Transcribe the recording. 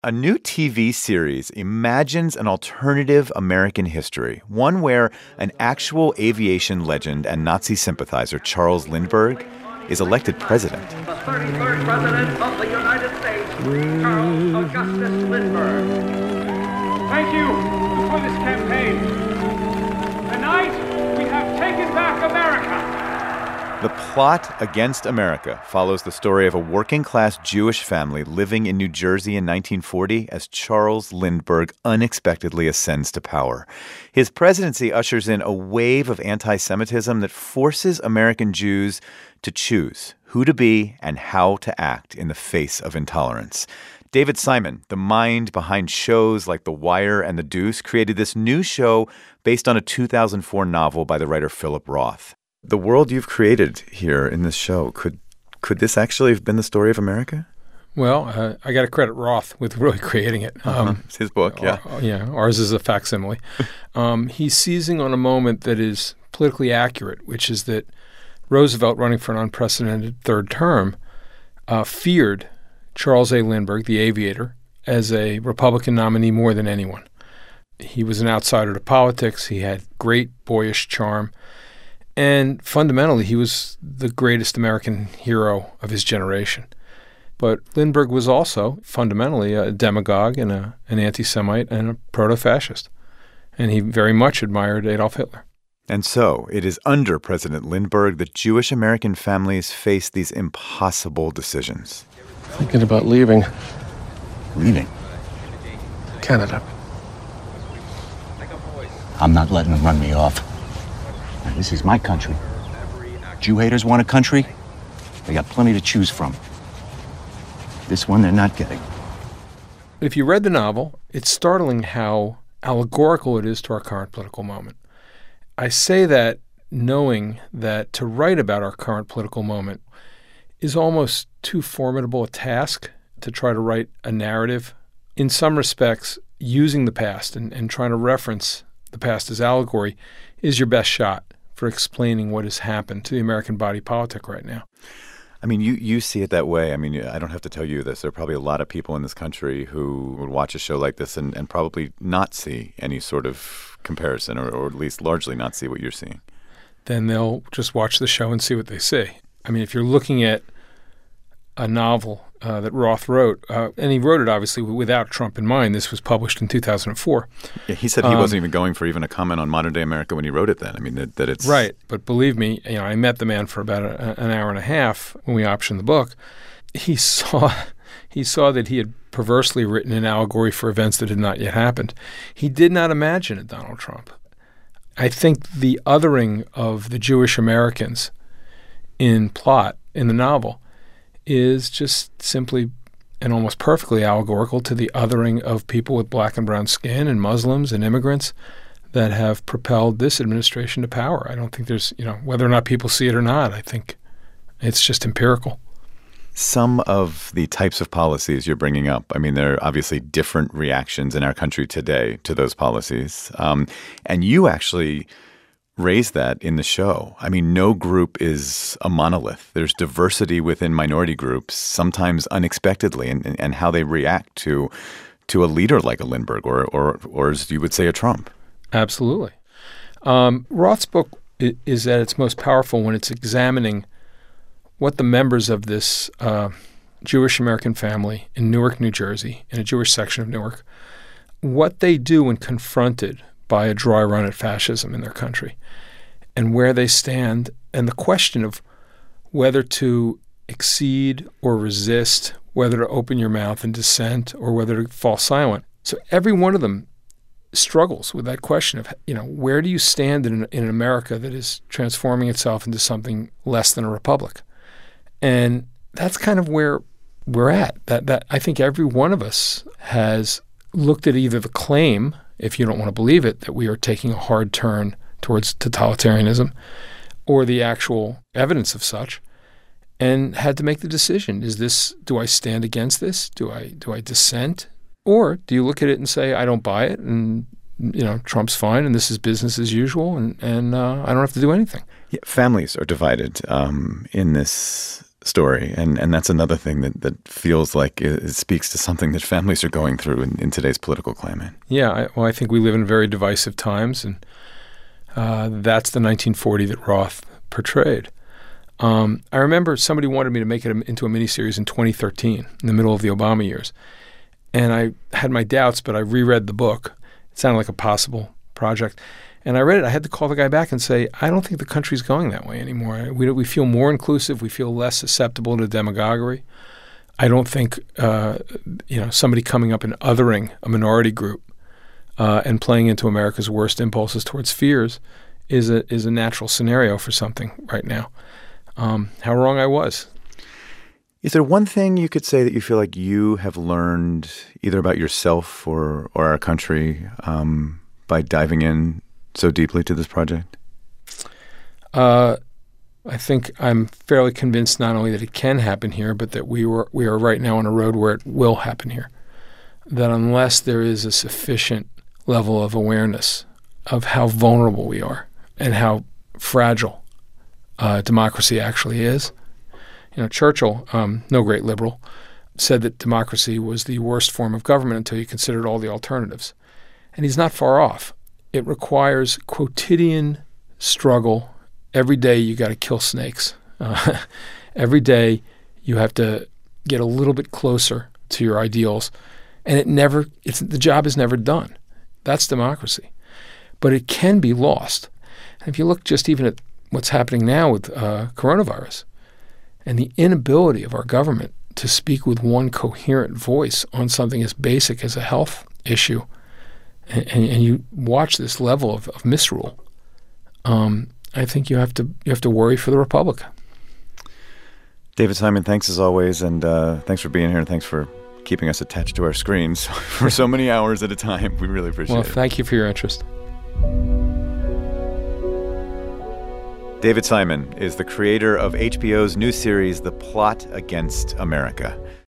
A new TV series imagines an alternative American history, one where an actual aviation legend and Nazi sympathizer, Charles Lindbergh, is elected president. The 33rd President of the United States, Charles Augustus Lindbergh. Thank you for this campaign. Tonight, we have taken back America. The Plot Against America follows the story of a working-class Jewish family living in New Jersey in 1940 as Charles Lindbergh unexpectedly ascends to power. His presidency ushers in a wave of anti-Semitism that forces American Jews to choose who to be and how to act in the face of intolerance. David Simon, the mind behind shows like The Wire and The Deuce, created this new show based on a 2004 novel by the writer Philip Roth. The world you've created here in this show, could this actually have been the story of America? Well, I got to credit Roth with really creating it. It's his book, yeah. Ours is a facsimile. He's seizing on a moment that is politically accurate, which is that Roosevelt, running for an unprecedented third term, feared Charles A. Lindbergh, the aviator, as a Republican nominee more than anyone. He was an outsider to politics. He had great boyish charm. And fundamentally, he was the greatest American hero of his generation. But Lindbergh was also fundamentally a demagogue and an anti-Semite and a proto-fascist. And he very much admired Adolf Hitler. And so it is under President Lindbergh that Jewish American families face these impossible decisions. Thinking about leaving. Leaving? Canada. I'm not letting them run me off. Now, this is my country. Jew haters want a country? They got plenty to choose from. This one they're not getting. If you read the novel, it's startling how allegorical it is to our current political moment. I say that knowing that to write about our current political moment is almost too formidable a task to try to write a narrative. In some respects, using the past and trying to reference the past as allegory is your best shot for explaining what has happened to the American body politic right now. I mean, you see it that way. I mean, I don't have to tell you this. There are probably a lot of people in this country who would watch a show like this and probably not see any sort of comparison or at least largely not see what you're seeing. Then they'll just watch the show and see what they see. I mean, if you're looking at a novel that Roth wrote, and he wrote it obviously without Trump in mind. This was published in 2004. Yeah, he said he wasn't even going for even a comment on modern-day America when he wrote it then. I mean, that it's... Right, but believe me, I met the man for about an hour and a half when we optioned the book. He saw that he had perversely written an allegory for events that had not yet happened. He did not imagine a Donald Trump. I think the othering of the Jewish Americans in Plot, in the novel, is just simply and almost perfectly allegorical to the othering of people with black and brown skin and Muslims and immigrants that have propelled this administration to power. I don't think there's, whether or not people see it or not, I think it's just empirical. Some of the types of policies you're bringing up, I mean, there are obviously different reactions in our country today to those policies. And you actually raise that in the show. I mean, no group is a monolith. There's diversity within minority groups, sometimes unexpectedly, and how they react to a leader like a Lindbergh or as you would say, a Trump. Absolutely. Roth's book is at its most powerful when it's examining what the members of this Jewish American family in Newark, New Jersey, in a Jewish section of Newark, what they do when confronted by a dry run at fascism in their country, and where they stand, and the question of whether to accede or resist, whether to open your mouth in dissent or whether to fall silent. So every one of them struggles with that question of, where do you stand in an America that is transforming itself into something less than a republic? And that's kind of where we're at. That I think every one of us has looked at either the claim, if you don't want to believe it, that we are taking a hard turn towards totalitarianism, or the actual evidence of such, and had to make the decision. Do I stand against this? Do I dissent? Or do you look at it and say, I don't buy it, and Trump's fine, and this is business as usual, and I don't have to do anything? Yeah, families are divided in this story. And that's another thing that feels like it speaks to something that families are going through in today's political climate. Yeah, I think we live in very divisive times, and that's the 1940 that Roth portrayed. I remember somebody wanted me to make it into a miniseries in 2013, in the middle of the Obama years. And I had my doubts, but I reread the book. It sounded like a possible project. And I read it. I had to call the guy back and say, I don't think the country's going that way anymore. We feel more inclusive. We feel less susceptible to demagoguery. I don't think somebody coming up and othering a minority group and playing into America's worst impulses towards fears is a natural scenario for something right now. How wrong I was. Is there one thing you could say that you feel like you have learned either about yourself or our country by diving in so deeply to this project? I think I'm fairly convinced not only that it can happen here, but that we are right now on a road where it will happen here. That unless there is a sufficient level of awareness of how vulnerable we are and how fragile democracy actually is. Churchill, no great liberal, said that democracy was the worst form of government until you considered all the alternatives. And he's not far off. It requires quotidian struggle. Every day you got to kill snakes. Every day you have to get a little bit closer to your ideals. And the job is never done. That's democracy. But it can be lost. And if you look just even at what's happening now with coronavirus and the inability of our government to speak with one coherent voice on something as basic as a health issue, and you watch this level of misrule, I think you have to worry for the Republic. David Simon, thanks as always, and thanks for being here, and thanks for keeping us attached to our screens for so many hours at a time. We really appreciate it. Well, thank you for your interest. David Simon is the creator of HBO's new series, The Plot Against America.